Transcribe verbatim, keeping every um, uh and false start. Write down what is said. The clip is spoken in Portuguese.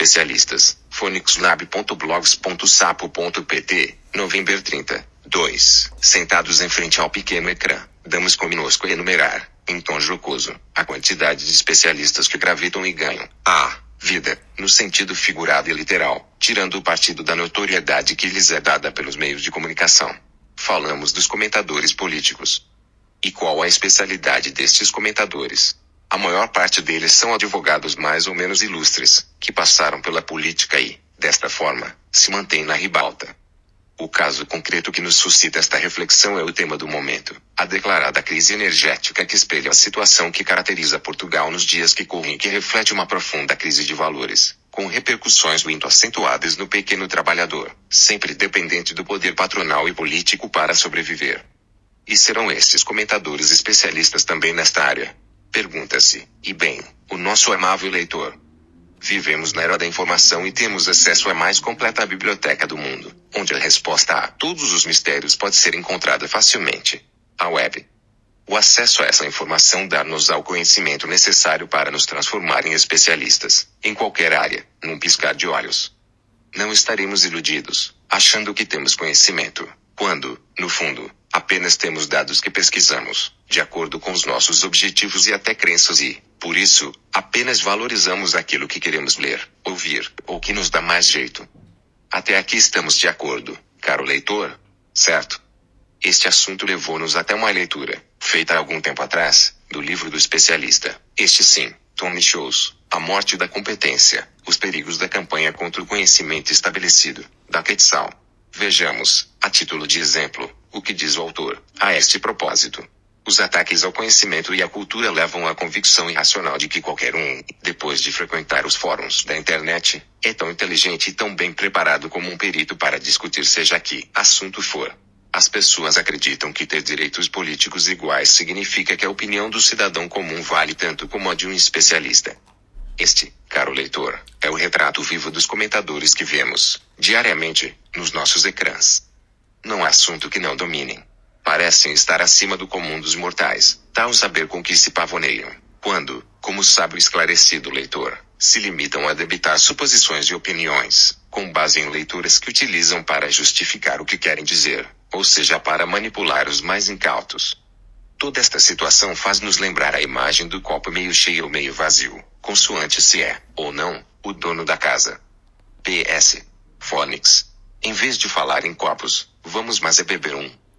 Especialistas, phonixlab ponto blogs ponto sapo ponto pt, novembro trinta, dois. Sentados em frente ao pequeno ecrã, damos conosco a enumerar, em tom jocoso, a quantidade de especialistas que gravitam e ganham a vida, no sentido figurado e literal, tirando o partido da notoriedade que lhes é dada pelos meios de comunicação. Falamos dos comentadores políticos. E qual a especialidade destes comentadores? A maior parte deles são advogados mais ou menos ilustres, que passaram pela política e, desta forma, se mantêm na ribalta. O caso concreto que nos suscita esta reflexão é o tema do momento, a declarada crise energética que espelha a situação que caracteriza Portugal nos dias que correm e que reflete uma profunda crise de valores, com repercussões muito acentuadas no pequeno trabalhador, sempre dependente do poder patronal e político para sobreviver. E serão estes comentadores especialistas também nesta área? Pergunta-se, e bem, o nosso amável leitor. Vivemos na era da informação e temos acesso à mais completa biblioteca do mundo, onde a resposta a todos os mistérios pode ser encontrada facilmente. A web. O acesso a essa informação dá-nos ao conhecimento necessário para nos transformar em especialistas, em qualquer área, num piscar de olhos. Não estaremos iludidos, achando que temos conhecimento, quando, no fundo, apenas temos dados que pesquisamos, de acordo com os nossos objetivos e até crenças e, por isso, apenas valorizamos aquilo que queremos ler, ouvir, ou que nos dá mais jeito. Até aqui estamos de acordo, caro leitor? Certo? Este assunto levou-nos até uma leitura, feita há algum tempo atrás, do livro do especialista, este sim, Tom Michels, A Morte da Competência, Os Perigos da Campanha contra o Conhecimento Estabelecido, da Quetzal. Vejamos, a título de exemplo, o que diz o autor, a este propósito. Os ataques ao conhecimento e à cultura levam à convicção irracional de que qualquer um, depois de frequentar os fóruns da internet, é tão inteligente e tão bem preparado como um perito para discutir seja que assunto for. As pessoas acreditam que ter direitos políticos iguais significa que a opinião do cidadão comum vale tanto como a de um especialista. Este, caro leitor, é o retrato vivo dos comentadores que vemos, diariamente, nos nossos ecrãs. Não há assunto que não dominem. Parecem estar acima do comum dos mortais, tal o saber com que se pavoneiam, quando, como sabe o esclarecido leitor, se limitam a debitar suposições e opiniões, com base em leituras que utilizam para justificar o que querem dizer, ou seja para manipular os mais incautos. Toda esta situação faz-nos lembrar a imagem do copo meio cheio ou meio vazio, consoante se é, ou não, o dono da casa. P S. Phonix. Em vez de falar em copos, vamos mais é beber um.